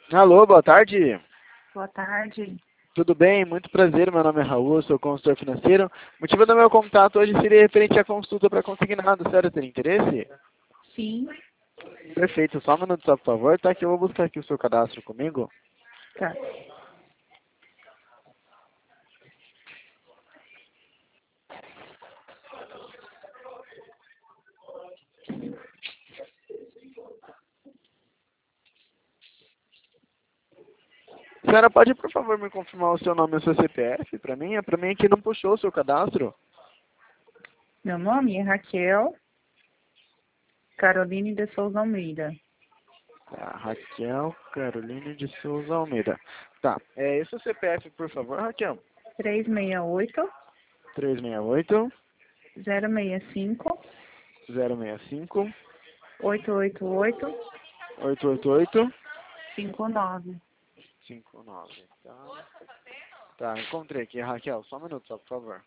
Alô, boa tarde. Boa tarde. Tudo bem? Muito prazer, meu nome é Raul, sou consultor financeiro. O motivo do meu contato hoje seria referente à consulta para consignado, sério, tem interesse? Sim, Perfeito, só um minuto só, por favor, tá? Que eu vou buscar aqui o seu cadastro comigo. tá. Senhora, pode por favor me confirmar o seu nome e o seu CPF para mim? É para mim que não puxou o seu cadastro. Meu nome é Raquel Caroline de Souza Almeida. Tá, Raquel Caroline de Souza Almeida. Tá, esse é o CPF, por favor, Raquel. 368 368 065 065 888 888 59. 59. Tá, encontrei aqui, Raquel. Só um minuto, só, por favor.